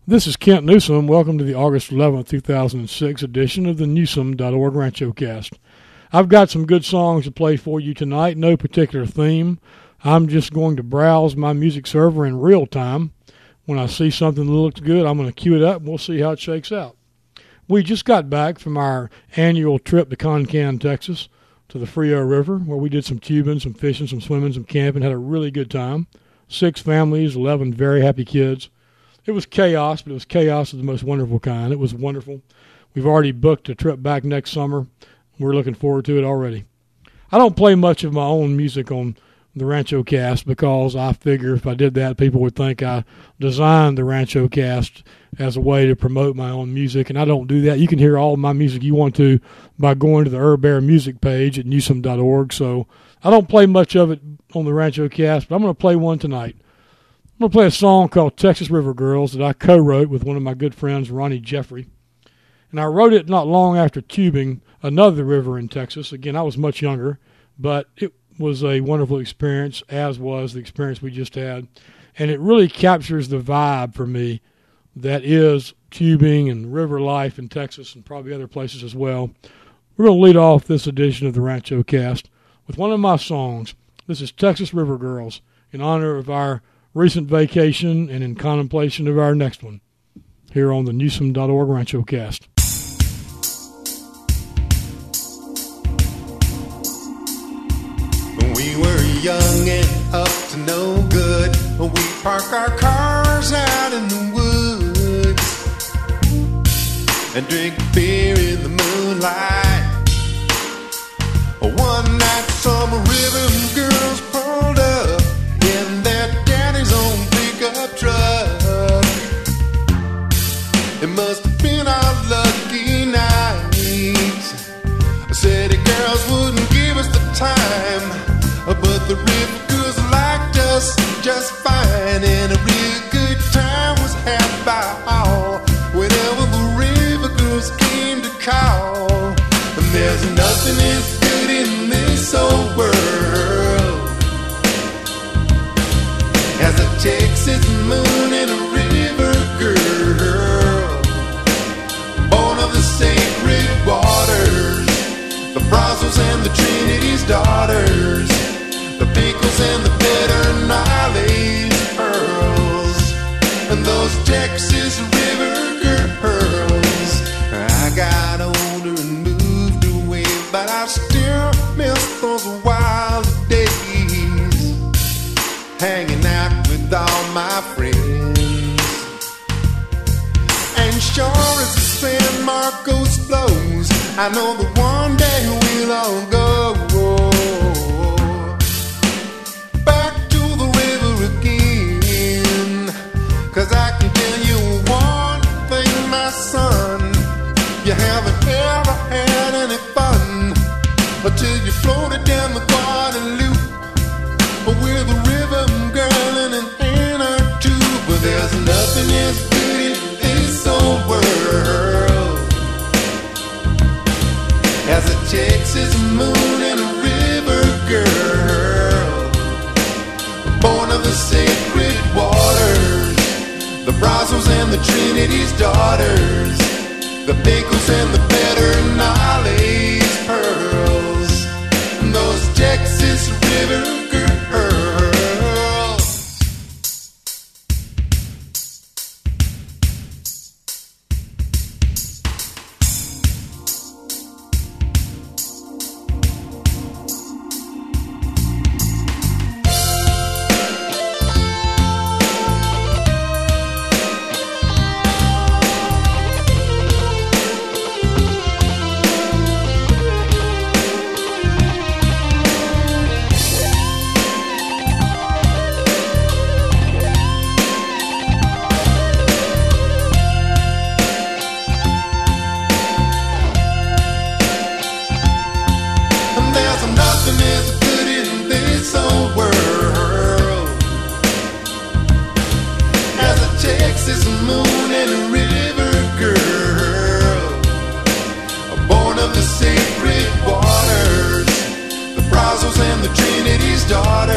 This is Kent Newsom. Welcome to the August 11th, 2006 edition of the Newsom.org Rancho Cast. I've got some good songs to play for you tonight, no particular theme. I'm just going to browse my music server in real time. When I see something that looks good, I'm going to cue it up and we'll see how it shakes out. We just got back from our annual trip to Concan, Texas, to the Frio River, where we did some tubing, some fishing, some swimming, some camping, had a really good time. 6 families, 11 very happy kids. It was chaos, but it was chaos of the most wonderful kind. It was wonderful. We've already booked a trip back next summer. We're looking forward to it already. I don't play much of my own music on the Rancho Cast because I figure if I did that, people would think I designed the Rancho Cast as a way to promote my own music, and I don't do that. You can hear all of my music you want to by going to the Herb Bear music page at Newsom.org. So I don't play much of it on the Rancho Cast, but I'm going to play one tonight. I'm going to play a song called Texas River Girls that I co-wrote with one of my good friends, Ronnie Jeffrey. And I wrote it not long after tubing another river in Texas. Again, I was much younger, but it was a wonderful experience, as was the experience we just had. And it really captures the vibe for me that is tubing and river life in Texas and probably other places as well. We're going to lead off this edition of the Rancho Cast with one of my songs. This is Texas River Girls in honor of our recent vacation and in contemplation of our next one here on the Newsom.org Rancho Cast. We were young and up to no good. We park our cars out in the woods and drink beer in the moonlight. One night some river girls pulled up in their daddy's own pickup truck. It must have been our lucky night. City girls wouldn't give us the time, but the river girls liked us just fine, and a real good time was had by all whenever the river girls came to call. And there's nothing as good in this old world as a Texas moon and a river girl, born of the sacred waters, the Brazos and the Trinity's daughters, the Pickles and the Pedernales pearls, and those Texas river girls. I got older and moved away, but I still miss those wild days, hanging out with all my friends. And sure as the San Marcos flows, I know that one day we'll all go back to the river again. 'Cause I can tell you one thing, my son, you haven't ever had any fun until you floated down the Guadalupe with a river girl in an inner tube. But there's nothing as good in this old world as a Texas moon and a river girl, born of the sacred waters, the Brazos and the Trinity's daughters, the Pickles and the Pedernales pearls, and those Texas river girls.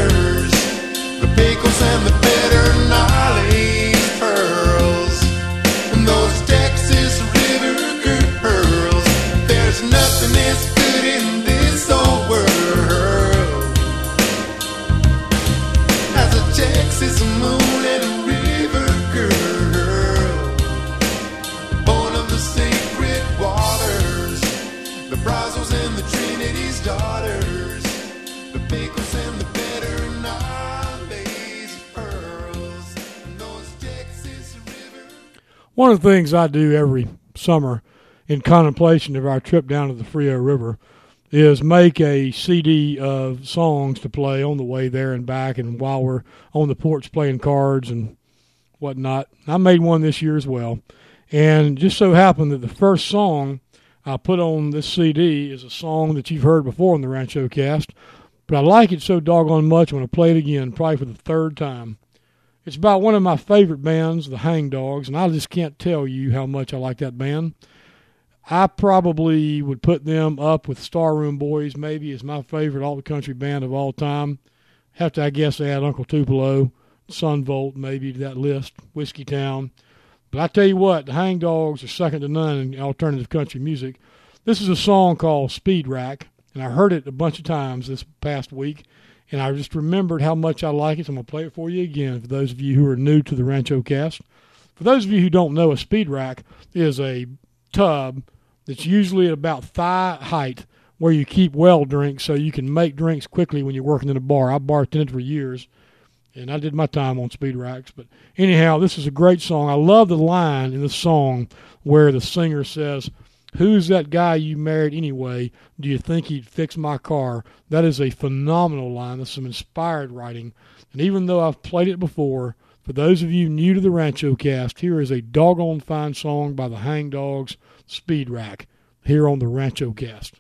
Pickles and the Pedernales pearls, daughters, the pickles and the better nabes, pearls, and those Texas rivers. One of the things I do every summer in contemplation of our trip down to the Frio River is make a CD of songs to play on the way there and back, and while we're on the porch playing cards and whatnot. I made one this year as well, and just so happened that the first song I put on this CD is a song that you've heard before on the Rancho Cast, but I like it so doggone much I want to play it again, probably for the third time. It's about one of my favorite bands, the Hang Dogs, and I just can't tell you how much I like that band. I probably would put them up with Starroom Boys, maybe as my favorite all-country band of all time. Have to, I guess, add Uncle Tupelo, Sunvolt, maybe to that list, Whiskey Town. But I tell you what, the Hang Dogs are second to none in alternative country music. This is a song called Speed Rack, and I heard it a bunch of times this past week, and I just remembered how much I like it, so I'm going to play it for you again for those of you who are new to the Rancho Cast. For those of you who don't know, a Speed Rack is a tub that's usually at about thigh height where you keep well drinks so you can make drinks quickly when you're working in a bar. I bartended for years, and I did my time on Speed Racks. But anyhow, this is a great song. I love the line in the song where the singer says, "Who's that guy you married anyway? Do you think he'd fix my car?" That is a phenomenal line. That's some inspired writing. And even though I've played it before, for those of you new to the Rancho Cast, here is a doggone fine song by the Hang Dogs, Speed Rack, here on the Rancho Cast.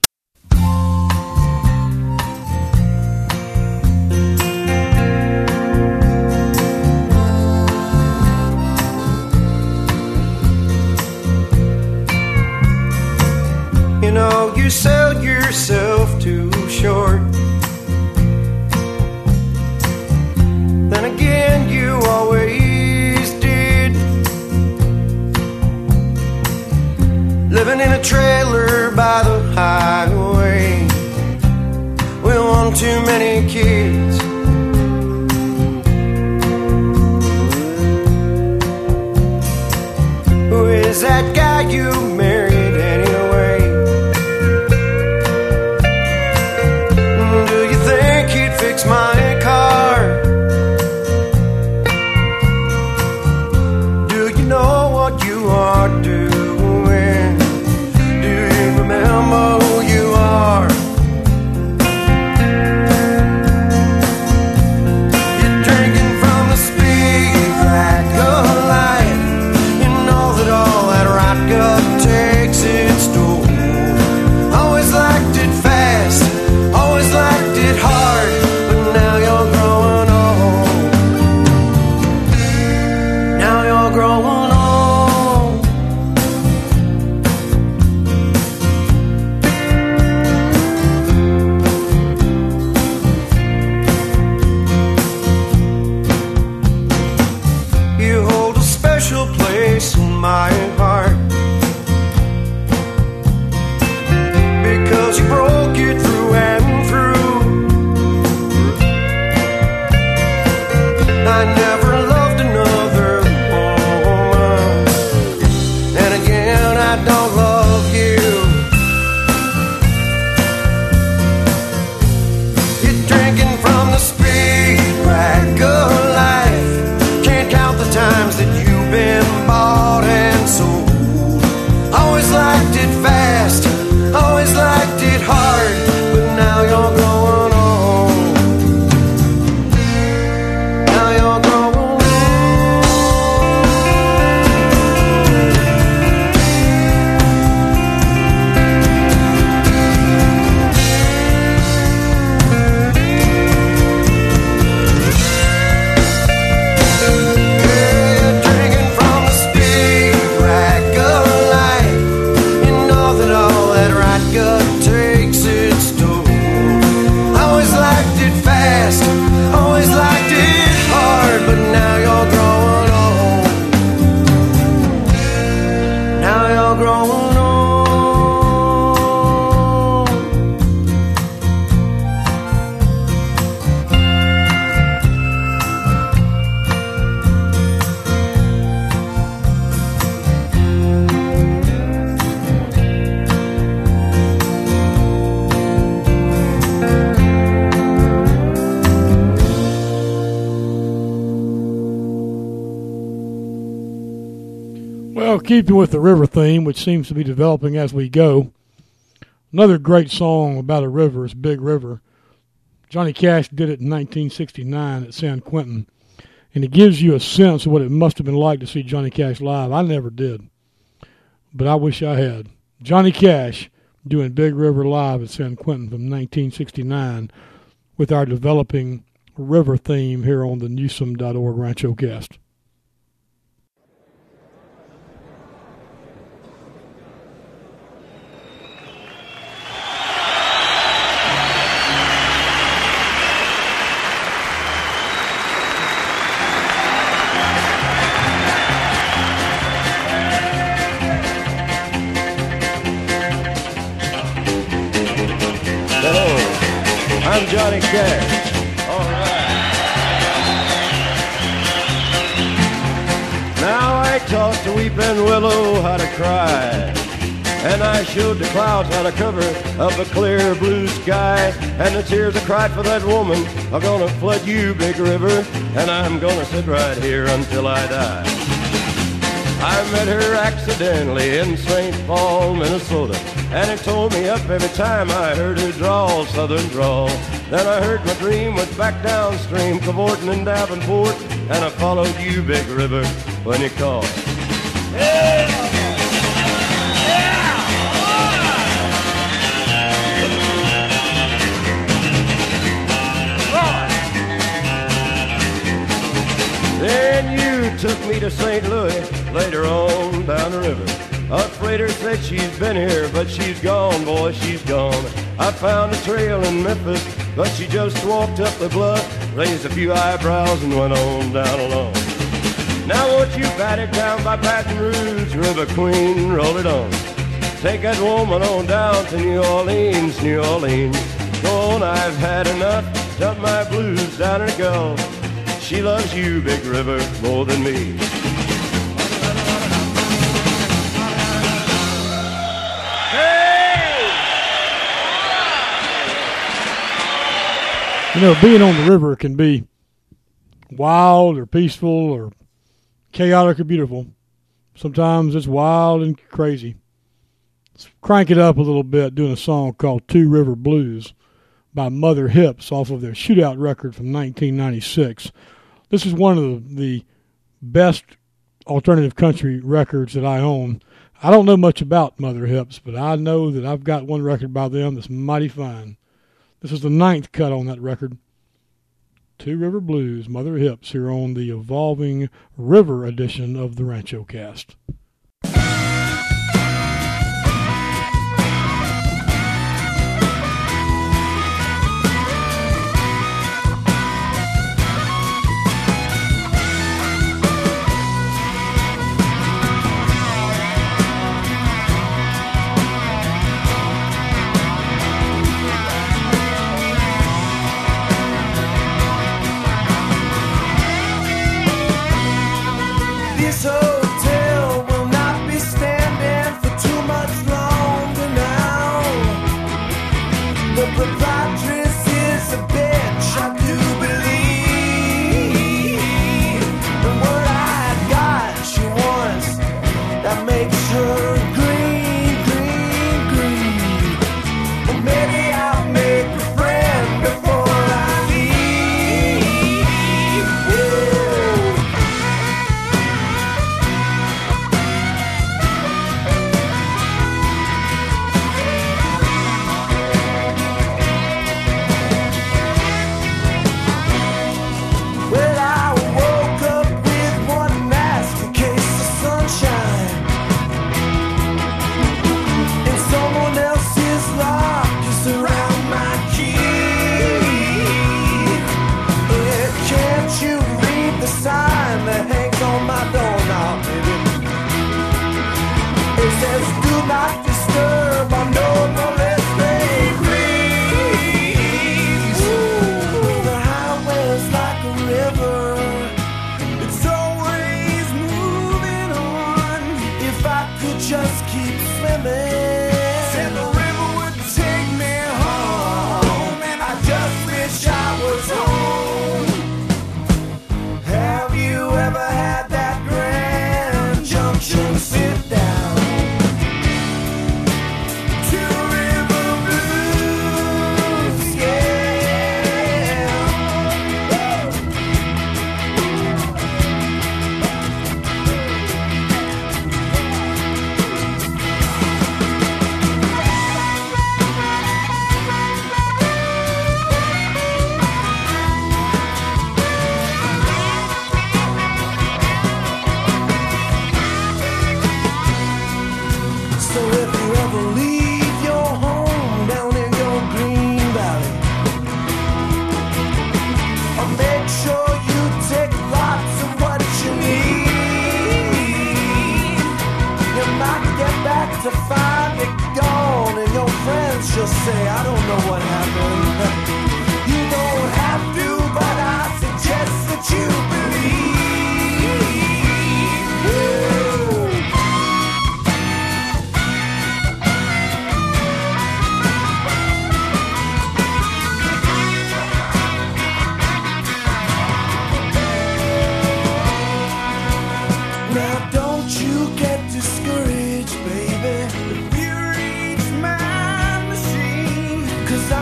You know, you sold yourself too short. Then again, you always did. Living in a trailer by the highway with one too many kids. Who is that guy you married anyway? Do you think he'd fix my car? Do you know what you are doing? Do you remember who you are? You're drinking from the speed rack of life. You know that all that right Well, keeping with the river theme, which seems to be developing as we go, another great song about a river is Big River. Johnny Cash did it in 1969 at San Quentin, and it gives you a sense of what it must have been like to see Johnny Cash live. I never did, but I wish I had. Johnny Cash doing Big River live at San Quentin from 1969 with our developing river theme here on the Newsome.org Rancho Cast. I'm Johnny Cash. All right. Now I taught the weeping willow how to cry, and I showed the clouds how to cover up a clear blue sky. And the tears I cried for that woman are gonna flood you, Big River, and I'm gonna sit right here until I die. I met her accidentally in St. Paul, Minnesota, and it tore me up every time I heard her drawl, southern drawl. Then I heard my dream was back downstream, cavorting in Davenport, and I followed you, Big River, when you called. Yeah! Then you took me to St. Louis, later on down the river. A freighter said she's been here, but she's gone, boy, she's gone. I found a trail in Memphis, but she just walked up the bluff, raised a few eyebrows and went on down alone. Now won't you bat it down by Baton Rouge, River Queen, roll it on. Take that woman on down to New Orleans, New Orleans. Go on, I've had enough, dump my blues down in the Gulf. She loves you, Big River, more than me. Hey! You know, being on the river can be wild or peaceful or chaotic or beautiful. Sometimes it's wild and crazy. Let's crank it up a little bit doing a song called Two River Blues by Mother Hips off of their Shootout record from 1996. This is one of the best alternative country records that I own. I don't know much about Mother Hips, but I know that I've got one record by them that's mighty fine. This is the 9th cut on that record. Two River Blues, Mother Hips, here on the Evolving River edition of the Rancho Cast. This hotel will not be standing for too much longer now. The proprietress is a bitch, I do believe. The word I got she wants, that makes her green, green, green. Well, maybe I'll make a friend before I leave. Yeah.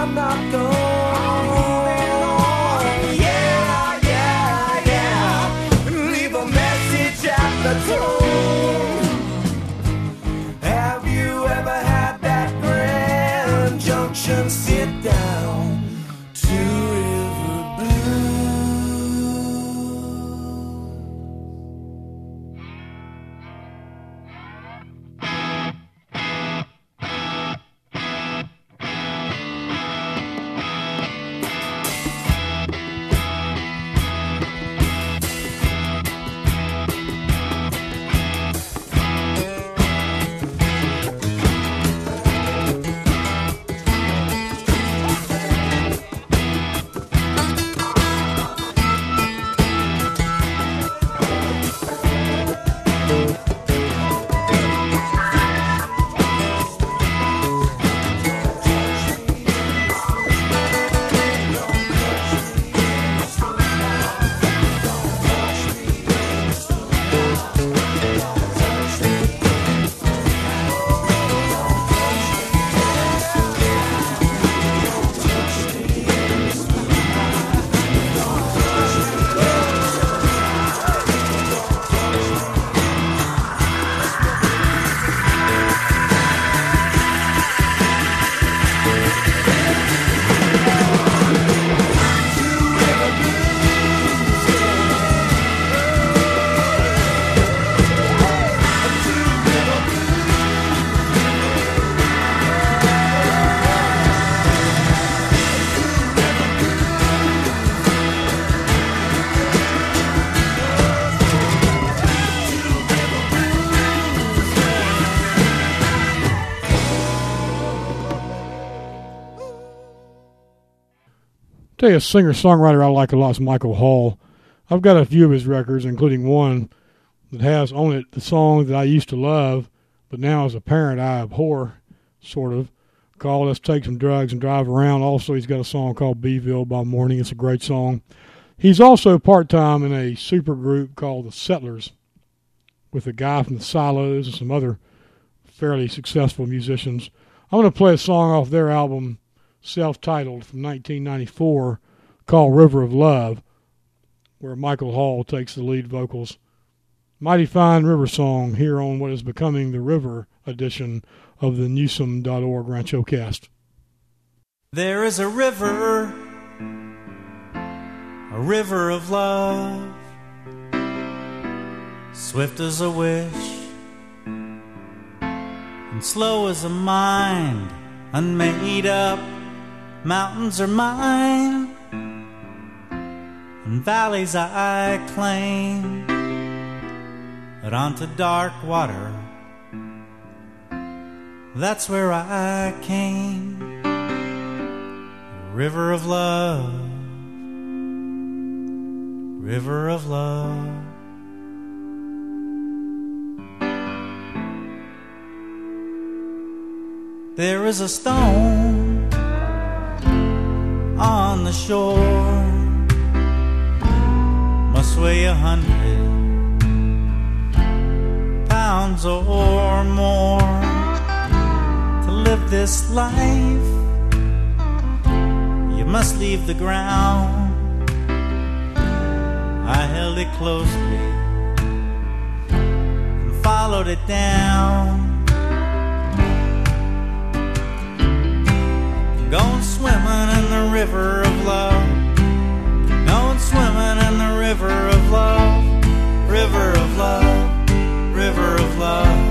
I'm not gone. Yeah, yeah, yeah. Leave a message at the tone. Have you ever had that Grand Junction sit down to River Blue? Tell you a singer-songwriter I like a lot is Michael Hall. I've got a few of his records, including one that has on it the song that I used to love, but now as a parent I abhor, sort of, called Let's Take Some Drugs and Drive Around. Also, he's got a song called Beeville by Morning. It's a great song. He's also part-time in a super group called The Settlers with a guy from the Silos and some other fairly successful musicians. I'm going to play a song off their album, self-titled, from 1994, called River of Love, where Michael Hall takes the lead vocals. Mighty fine river song here on what is becoming the River edition of the Newsome.org Rancho Cast. There is a river of love, swift as a wish, and slow as a mind, unmade up. Mountains are mine, and valleys I claim, but onto dark water, that's where I came. River of love, river of love. There is a stone on the shore, must weigh 100 pounds or more. To live this life, you must leave the ground. I held it closely and followed it down. Going swimming in the river of love, going swimming in the river of love, river of love, river of love.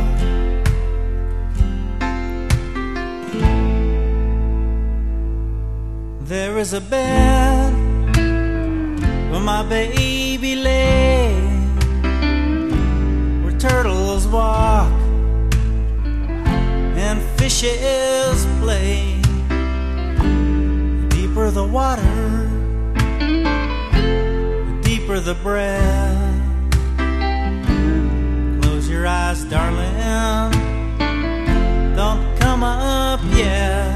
There is a bed where my baby lay, where turtles walk and fishes play. The deeper the water, the deeper the breath. Close your eyes, darling, don't come up yet.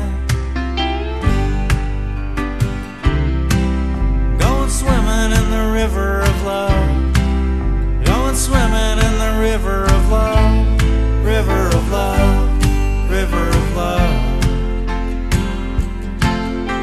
Swimming in the river of love, going swimming in the river of love, river of love, river of love.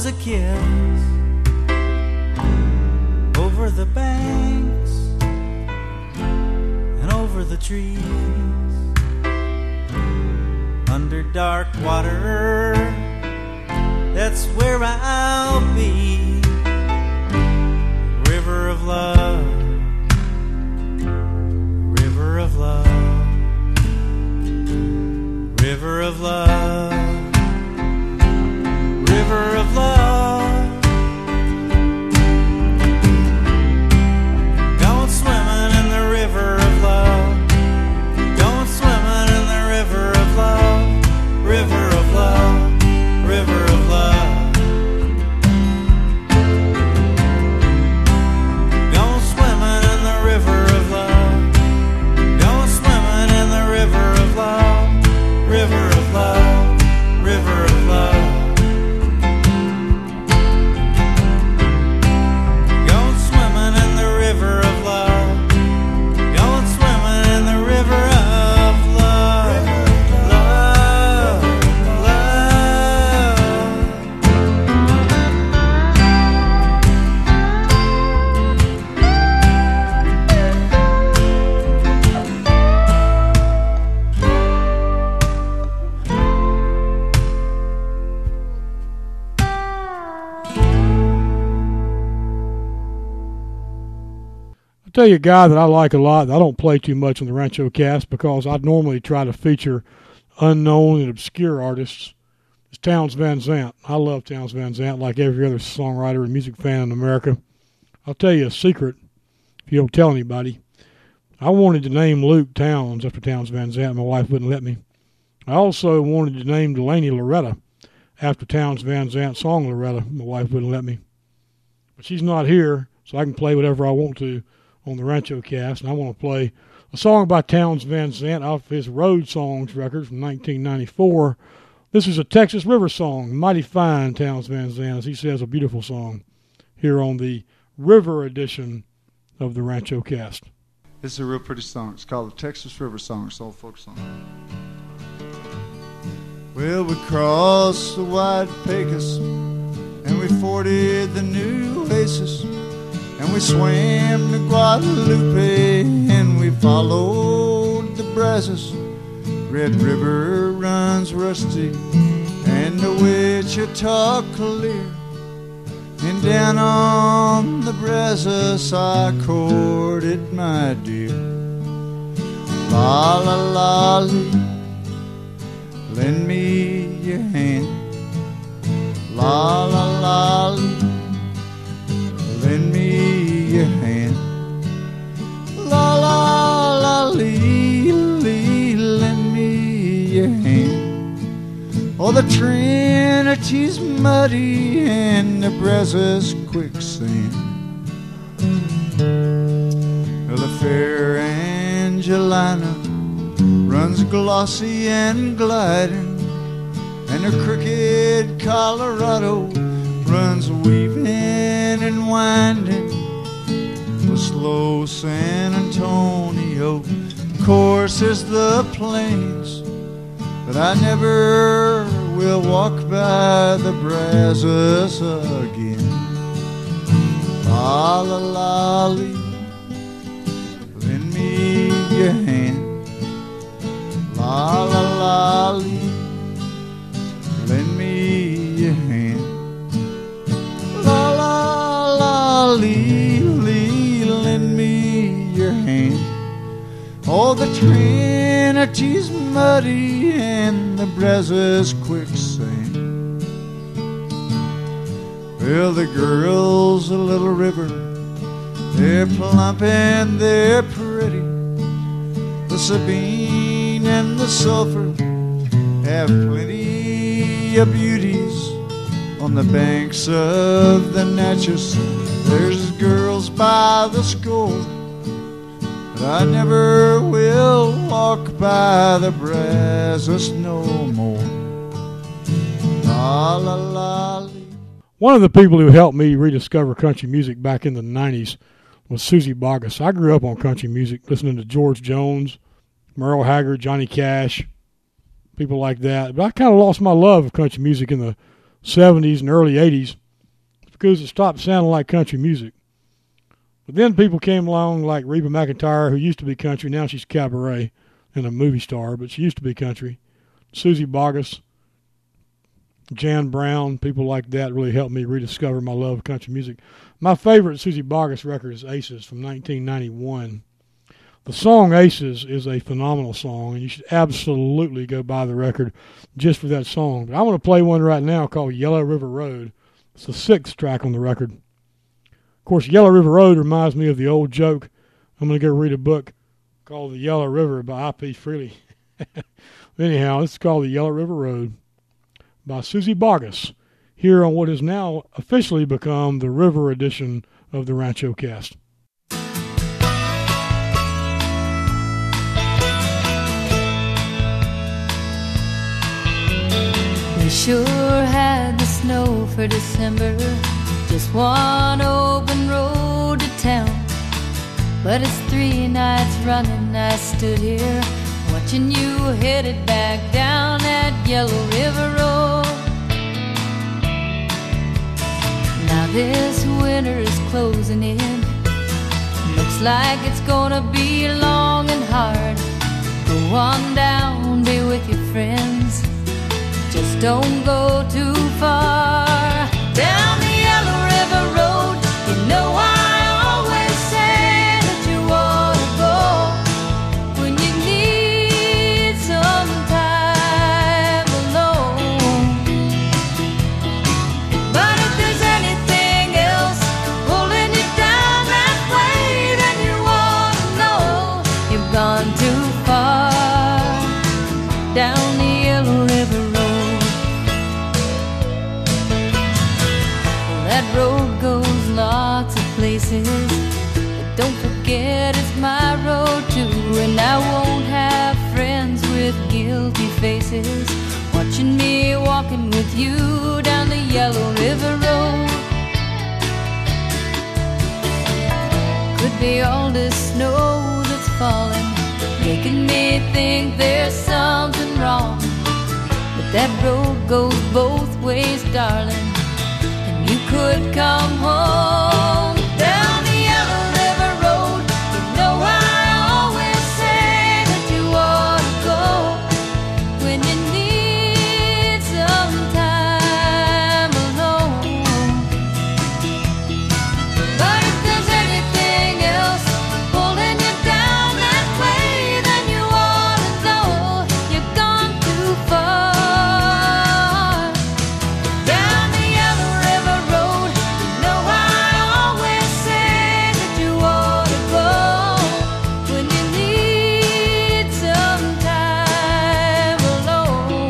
was a kiss over the banks and over the trees, under dark water, that's where I'll be. River of love, river of love, river of love, river of love. Going swimming in the river of love, going swimming in the river of love, river of love, river of love. Going swimming in the river of love, going swimming in the river of love, river of love, river of love. Going swimming in the river of love, going swimming in the river of love, love, I'll tell you a guy that I like a lot that I don't play too much on the Rancho Cast because I normally try to feature unknown and obscure artists. It's Townes Van Zandt. I love Townes Van Zandt like every other songwriter and music fan in America. I'll tell you a secret if you don't tell anybody. I wanted to name Luke Townes after Townes Van Zandt. My wife wouldn't let me. I also wanted to name Delaney Loretta after Townes Van Zandt's song Loretta. My wife wouldn't let me. But she's not here, so I can play whatever I want to on the Rancho Cast, and I want to play a song by Townes Van Zandt off his Road Songs record from 1994. This is a Texas River song, mighty fine, Townes Van Zandt, as he says, a beautiful song, here on the River edition of the Rancho Cast. This is a real pretty song. It's called the Texas River Song. It's an old folk song. Well, we crossed the wide Pecos, and we forded the new Oasis, and we swam to Guadalupe, and we followed the Brazos. Red River runs rusty, and the Wichita clear, and down on the Brazos I courted my dear. La la la lee, lend me your hand. La la la lee, lend me your hand. La la la lee, lee, lend me your hand. Oh, the Trinity's muddy and the Brazos quicksand. Well, the fair Angelina runs glossy and gliding, and the crooked Colorado runs weaving and winding. The slow San Antonio courses the plains, but I never will walk by the Brazos again. La la la lee, lend me your hand. La la la lee, lend me your hand. La la la lee, lee, lend me your hand. Oh, the Trinity's muddy and the Brazos quicksand. Well, the girls of Little River, they're plump and they're pretty. The Sabine and the Sulphur have plenty of beauties. On the banks of the Natchez, there's girls by the score, but I never will walk by the Brazos no more. La la la lee. One of the people who helped me rediscover country music back in the 90s was Susie Boggess. I grew up on country music, listening to George Jones, Merle Haggard, Johnny Cash, people like that. But I kind of lost my love of country music in the 70s and early 80s because it stopped sounding like country music. But then people came along like Reba McEntire, who used to be country. Now she's cabaret and a movie star, but she used to be country. Susie Boggess, Jan Brown, people like that really helped me rediscover my love of country music. My favorite Susie Boggess record is Aces from 1991. The song Aces is a phenomenal song, and you should absolutely go buy the record just for that song. But I want to play one right now called Yellow River Road. It's the 6th track on the record. Of course, Yellow River Road reminds me of the old joke. I'm going to go read a book called The Yellow River by I.P. Freely. Anyhow, it's called The Yellow River Road by Susie Boggess, here on what has now officially become the River edition of the Rancho Cast. We sure had the snow for December, just one open road to town. But it's 3 nights running I stood here watching you headed back down that Yellow River Road. Now this winter is closing in, looks like it's gonna be long and hard. Go on down, be with your friends, just don't go too far. Down the Yellow River Road, you know I always say that you ought to go when you need some time alone. But if there's anything else pulling you down that way, then you ought to know you've gone too far. Down the Yellow River Road. That road goes lots of places, but don't forget it's my road too. And I won't have friends with guilty faces watching me walking with you down the Yellow River Road. Could be all this snow that's falling, making me think there's something wrong. But that road goes both ways, darling, you could come home. Down the Yellow River Road, you know I always say that you ought to go when you need some time alone. But if there's anything else pulling you down that way, then you ought to know you've gone too far. Down the Yellow River Road, you know I always say that you ought to go when you need some time alone.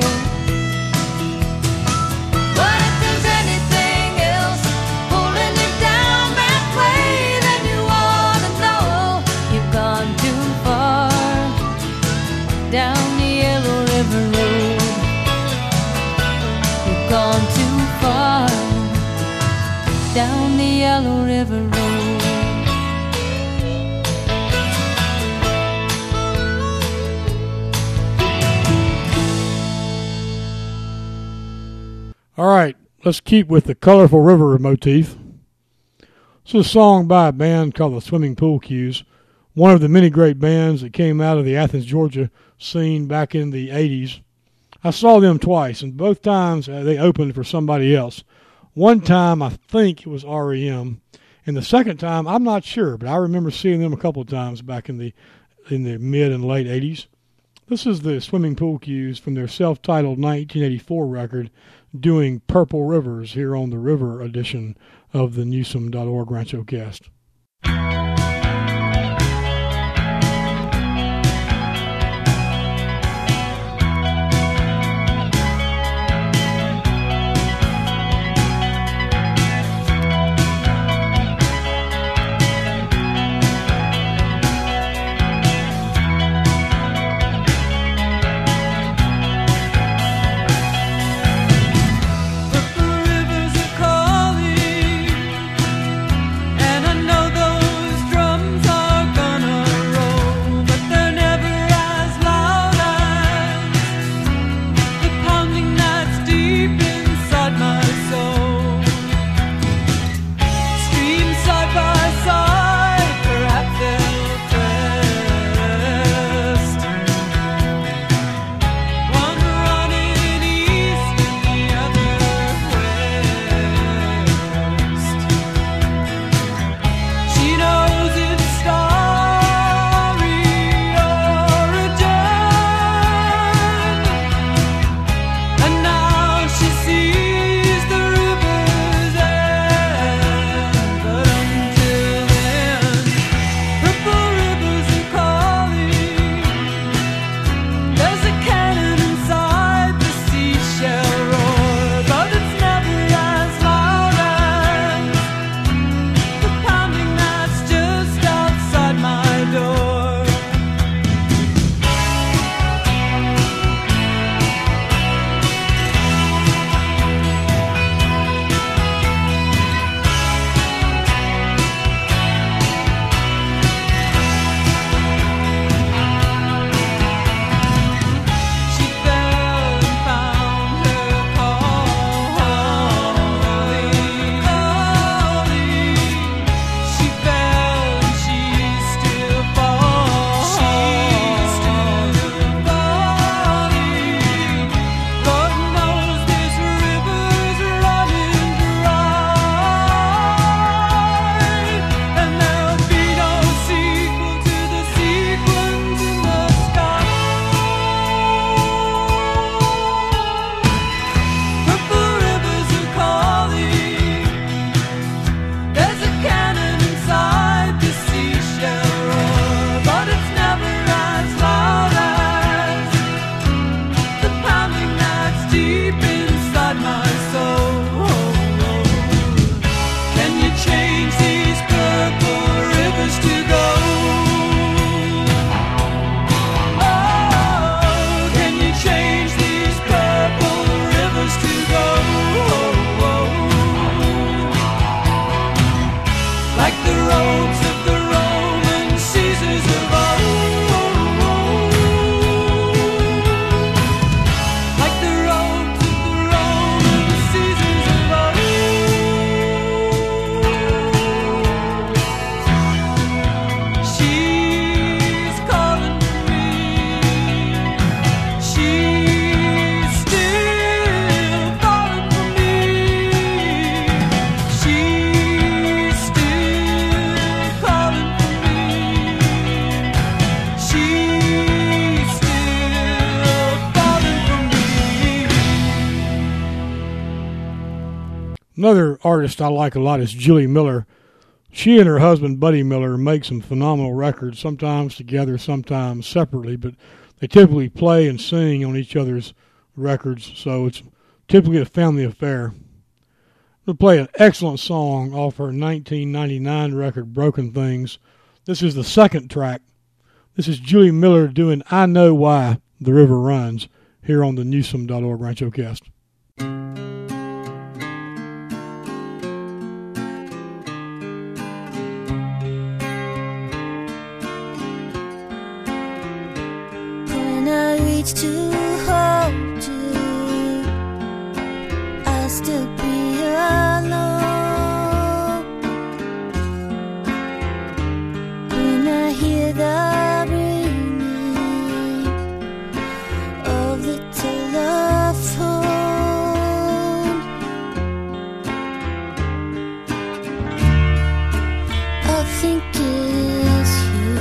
But if there's anything else pulling you down that way, then you ought to know you've gone too far. Down the Yellow River Road, you've gone too far. Down the Yellow River Road. All right, let's keep with the colorful river motif. This is a song by a band called the Swimming Pool Cues, one of the many great bands that came out of the Athens, Georgia scene back in the 80s. I saw them twice, and both times they opened for somebody else. One time, I think it was REM, and the second time, I'm not sure, but I remember seeing them a couple of times back in the mid and late 80s. This is the Swimming Pool Cues from their self-titled 1984 record, doing Purple Rivers, here on the River edition of the Newsome.org Rancho Cast. Purple rivers are calling, and I know those Another artist I like a lot is Julie Miller. She and her husband, Buddy Miller, make some phenomenal records, sometimes together, sometimes separately, but they typically play and sing on each other's records, so it's typically a family affair. We'll play an excellent song off her 1999 record, Broken Things. This is the second track. This is Julie Miller doing I Know Why the River Runs here on the Newsome.org Rancho Cast. When I reach to hold you, I'll still be alone. When I hear the ringing of the telephone, I'll think it's you.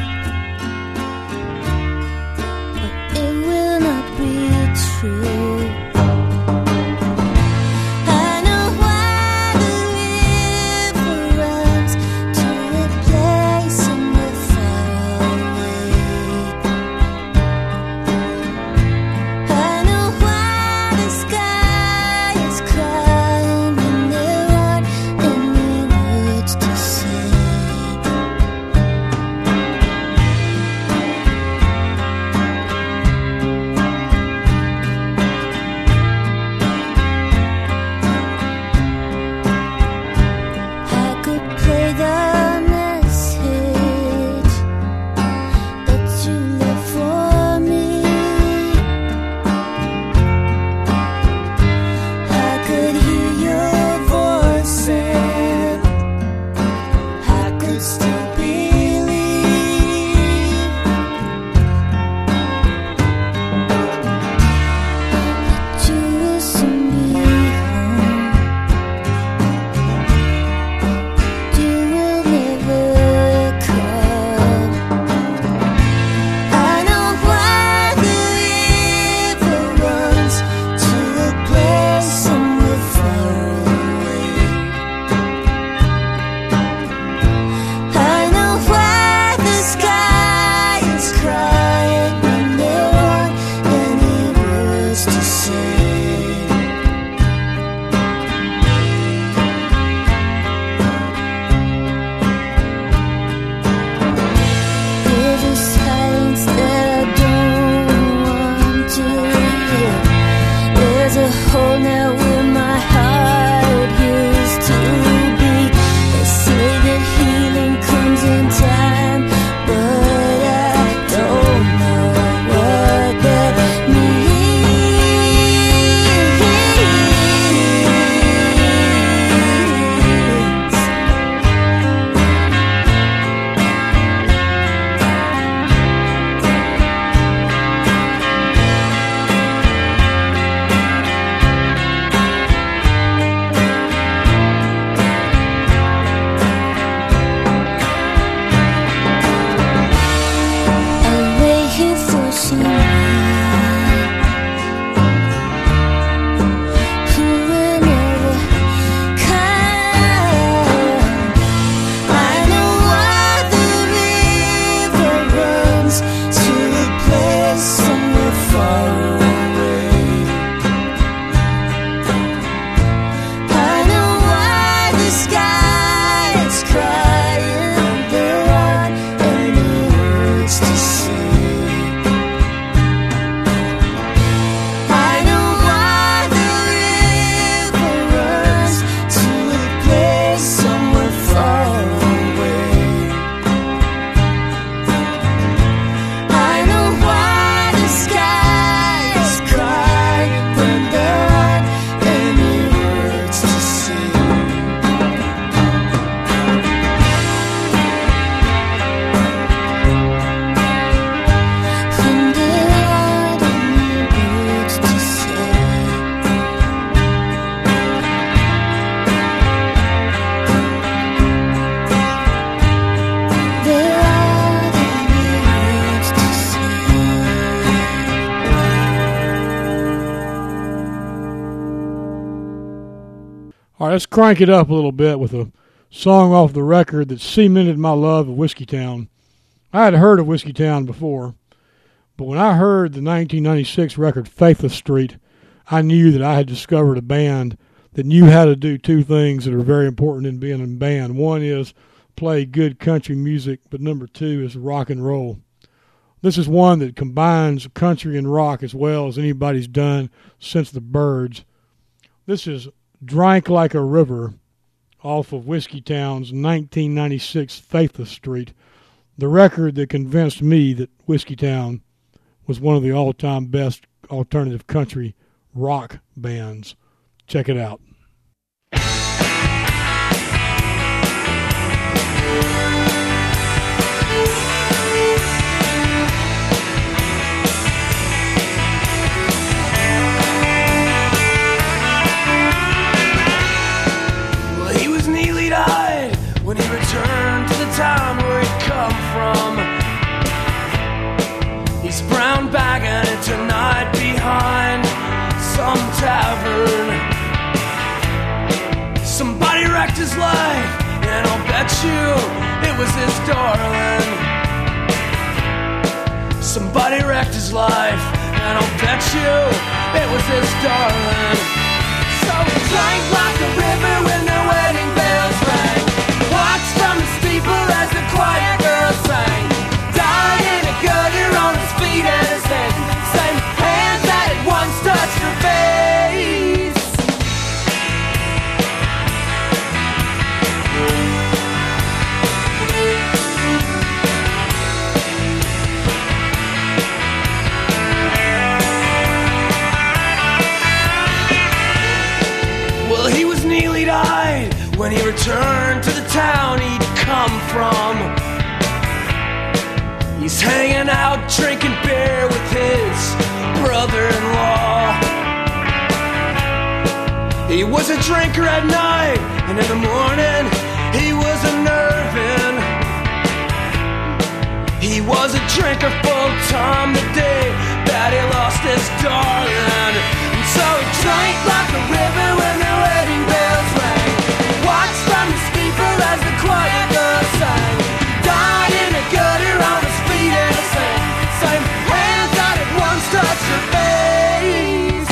It will not be true. I know why the river runs to a place somewhere far away. I know why the sky is crying when there aren't any words to say. let's crank it up a little bit with a song off the record that cemented my love of Whiskeytown. I had heard of Whiskeytown before, but when I heard the 1996 record Faithless Street, I knew that I had discovered a band that knew how to do two things that are very important in being in a band. One is play good country music, but number two is rock and roll. This is one that combines country and rock as well as anybody's done since the Byrds. This is Drank Like a River off of Whiskeytown's 1996 Faithless Street, the record that convinced me that Whiskeytown was one of the all-time best alternative country rock bands. Check it out. Well, he was nearly-eyed when he returned to the town where he'd come from. He's brown bagging it tonight behind some tavern. Somebody wrecked his life, and I'll bet you it was his darling. Somebody wrecked his life, and I'll bet you it was his darling. So he drank like a river when the wedding bells rang, watched from the steeple as the choir girls sang, died in a gutter on his feet and his hands, same hands that had once touched her face. Well, he was nearly died when he returned to the town he'd come from. He's hanging out drinking beer with his brother-in-law. He was a drinker at night, and in the morning he was unnerving. He was a drinker full-time the day that he lost his darling. And so he drank like a river when the wedding bells rang, watched from the steeple as the choir girls sang, died in a gutter on his feet and the same hands that had once touched her face.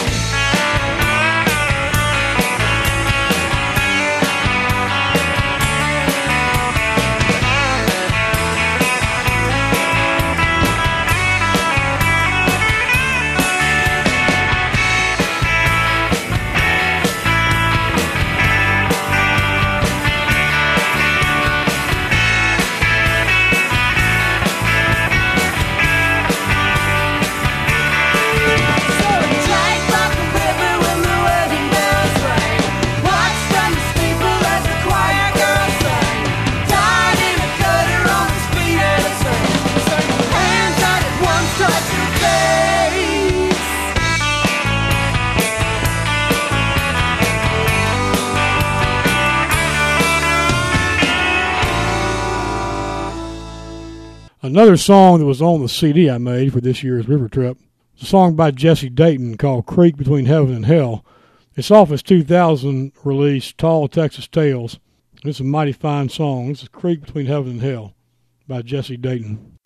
Another song that was on the CD I made for this year's River Trip is a song by Jesse Dayton called Creek Between Heaven and Hell. It's off his 2000 release, Tall Texas Tales. It's a mighty fine song. This is Creek Between Heaven and Hell by Jesse Dayton.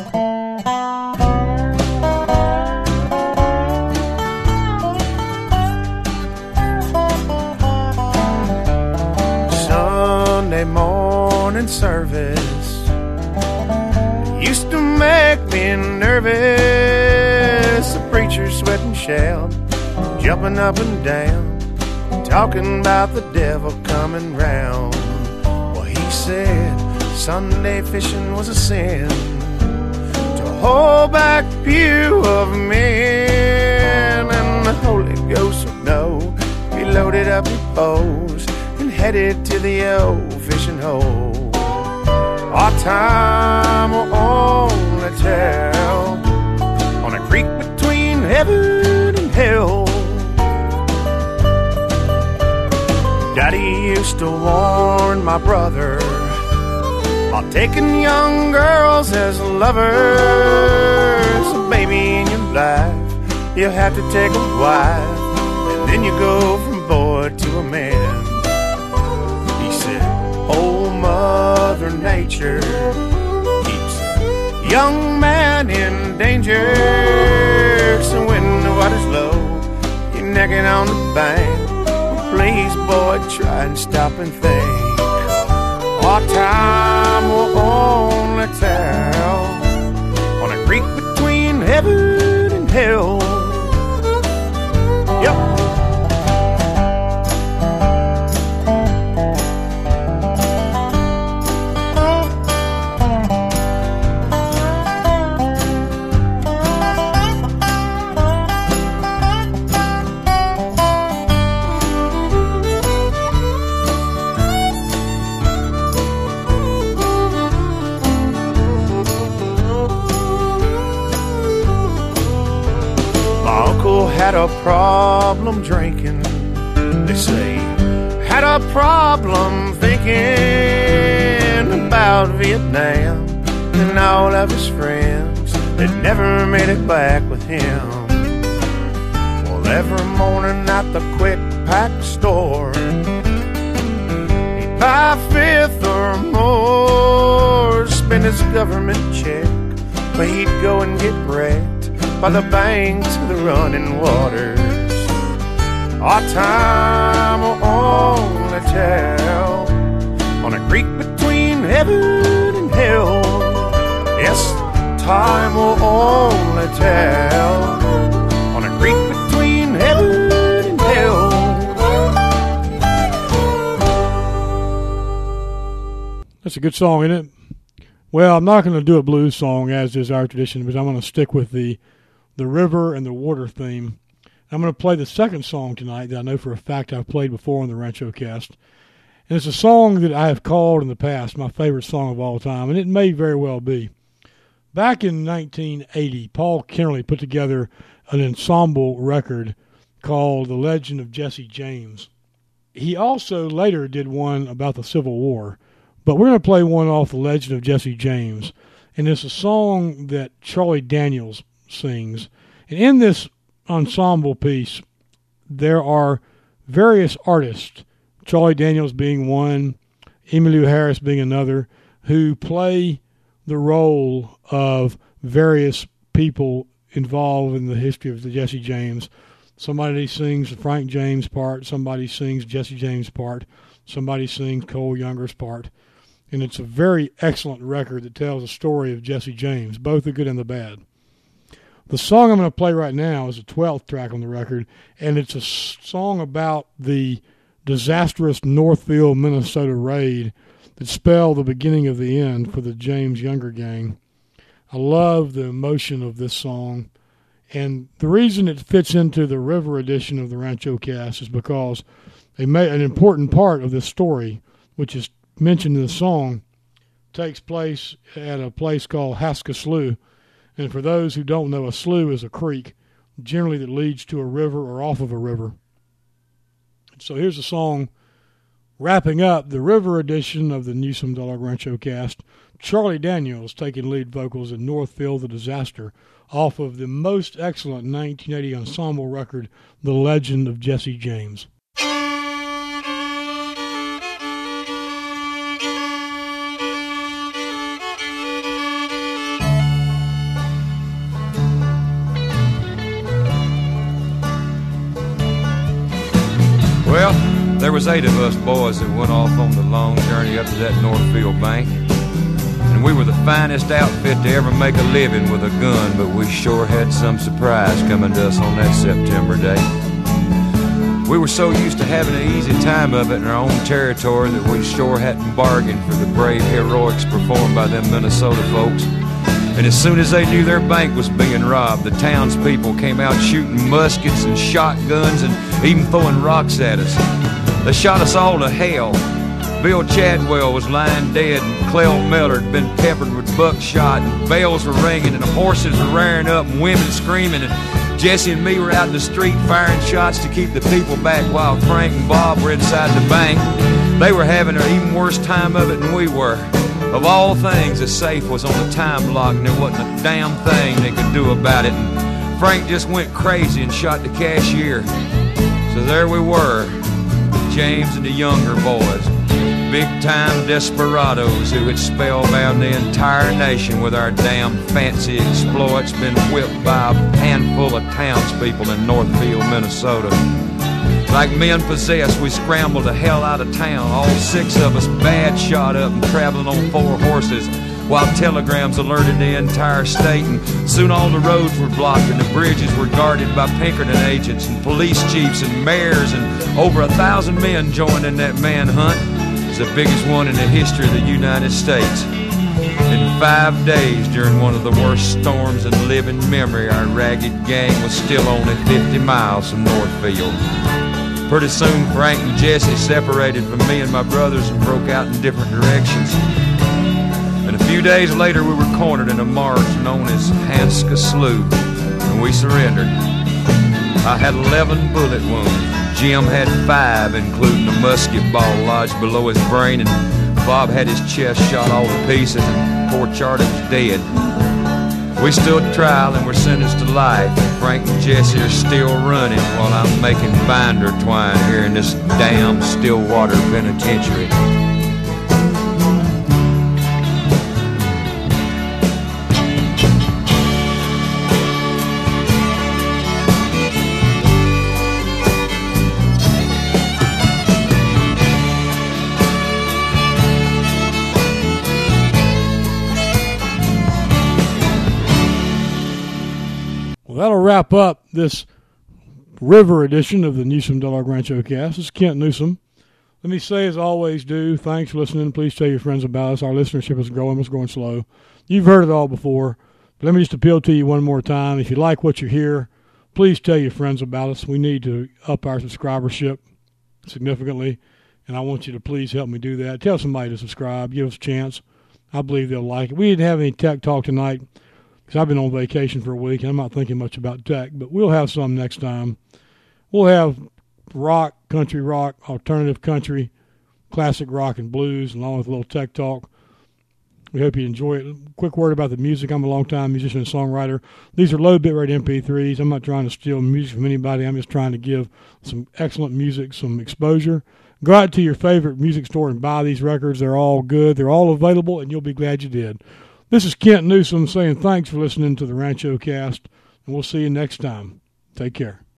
Sunday morning service used to make me nervous. The preacher sweat and shout, jumping up and down, talking about the devil coming round. Well, he said Sunday fishing was a sin, to hold back pew of men, and the Holy Ghost would know. He loaded up his bows and headed to the old fishing hole. Our time will only tell on a creek between heaven and hell. Daddy used to warn my brother about taking young girls as lovers. So baby, in your life, you have to take a wife, and then you go from boy to a man. nature keeps a young man in danger. So when the water's low, you're necking on the bank. Please, boy, try and stop and think. What time will only tell on a creek between heaven and hell. Yep. Had a problem drinking, they say. Had a problem thinking about Vietnam and all of his friends that never made it back with him. Well, every morning at the quick pack store, he'd buy a fifth or more, spend his government check, but he'd go and get wrecked by the banks of the running waters. Our time will only tell on a creek between heaven and hell. Yes, time will only tell on a creek between heaven and hell. That's a good song, isn't it? Well, I'm not going to do a blues song, as is our tradition, but I'm going to stick with the river and the water theme. I'm going to play the second song tonight that I know for a fact I've played before on the Rancho Cast. And it's a song that I have called in the past my favorite song of all time, and it may very well be. Back in 1980, Paul Kennerly put together an ensemble record called The Legend of Jesse James. He also later did one about the Civil War, but we're going to play one off The Legend of Jesse James, and it's a song that Charlie Daniels sings. And in this ensemble piece, there are various artists, Charlie Daniels being one, Emmylou Harris being another, who play the role of various people involved in the history of the Jesse James. Somebody sings the Frank James part, somebody sings Jesse James part, somebody sings Cole Younger's part. And it's a very excellent record that tells the story of Jesse James, both the good and the bad. The song I'm going to play right now is the 12th track on the record, and it's a song about the disastrous Northfield, Minnesota raid that spelled the beginning of the end for the James Younger gang. I love the emotion of this song, and the reason it fits into the River edition of the Rancho Cast is because an important part of this story, which is mentioned in the song, takes place at a place called Haska Slough. And for those who don't know, a slough is a creek, generally that leads to a river or off of a river. So here's a song wrapping up the River edition of the Newsome Dog Rancho Cast. Charlie Daniels taking lead vocals in Northfield the Disaster off of the most excellent 1980 ensemble record, The Legend of Jesse James. Well, there was 8 of us boys that went off on the long journey up to that Northfield bank. And we were the finest outfit to ever make a living with a gun, but we sure had some surprise coming to us on that September day. We were so used to having an easy time of it in our own territory that we sure hadn't bargained for the brave heroics performed by them Minnesota folks. And as soon as they knew their bank was being robbed, the townspeople came out shooting muskets and shotguns and even throwing rocks at us. They shot us all to hell. Bill Chadwell was lying dead, and Clell Miller had been peppered with buckshot, and bells were ringing, and the horses were rearing up, and women screaming, and Jesse and me were out in the street firing shots to keep the people back while Frank and Bob were inside the bank. They were having an even worse time of it than we were. Of all things, the safe was on the time block, and there wasn't a damn thing they could do about it. And Frank just went crazy and shot the cashier. So there we were, James and the Younger boys. big-time desperados who had spellbound the entire nation with our damn fancy exploits, been whipped by a handful of townspeople in Northfield, Minnesota. Like men possessed, we scrambled the hell out of town, all 6 of us bad shot up and traveling on 4 horses, while telegrams alerted the entire state, and soon all the roads were blocked and the bridges were guarded by Pinkerton agents and police chiefs and mayors, and over 1,000 men joined in that manhunt. It's the biggest one in the history of the United States. In 5 days, during one of the worst storms in living memory, our ragged gang was still only 50 miles from Northfield. Pretty soon, Frank and Jesse separated from me and my brothers and broke out in different directions. And a few days later, we were cornered in a marsh known as Hanska Slough, and we surrendered. I had 11 bullet wounds. Jim had 5, including a musket ball lodged below his brain, and Bob had his chest shot all to pieces, and poor Charlie was dead. We stood trial and were sentenced to life. Frank and Jesse are still running while I'm making binder twine here in this damn Stillwater Penitentiary. That'll wrap up this river edition of the Newsom Del Argo Rancho Cast. This is Kent Newsom. Let me say, as I always do, thanks for listening. Please tell your friends about us. Our listenership is growing. It's going slow. You've heard it all before. But let me just appeal to you one more time. If you like what you hear, please tell your friends about us. We need to up our subscribership significantly, and I want you to please help me do that. Tell somebody to subscribe. Give us a chance. I believe they'll like it. We didn't have any tech talk tonight, because I've been on vacation for a week, and I'm not thinking much about tech, but we'll have some next time. We'll have rock, country rock, alternative country, classic rock and blues, along with a little tech talk. We hope you enjoy it. Quick word about the music. I'm a long-time musician and songwriter. These are low bitrate MP3s. I'm not trying to steal music from anybody. I'm just trying to give some excellent music some exposure. Go out to your favorite music store and buy these records. They're all good. They're all available, and you'll be glad you did. This is Kent Newsom saying thanks for listening to the Rancho Cast, and we'll see you next time. Take care.